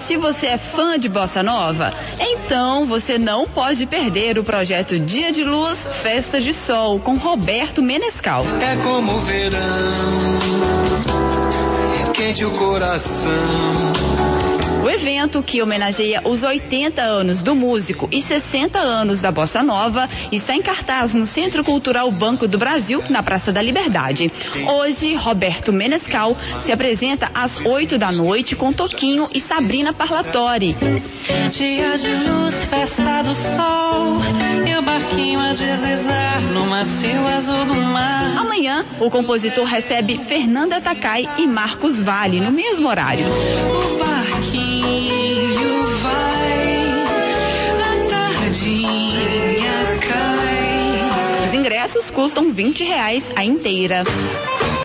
se você é fã de bossa nova, então você não pode perder o projeto Dia de Luz, Festa de Sol, com Roberto Menescal. É como o verão, quente o coração. O evento, que homenageia os 80 anos do músico e 60 anos da Bossa Nova, está em cartaz no Centro Cultural Banco do Brasil, na Praça da Liberdade. Hoje, Roberto Menescal se apresenta às 8 da noite com Toquinho e Sabrina Parlatori. Dia de luz, festa do sol, e o barquinho a deslizar no macio azul do mar. Amanhã, o compositor recebe Fernanda Takai e Marcos Valle no mesmo horário. O barquinho vai, a tardinha cai. Os ingressos custam R$20 a inteira.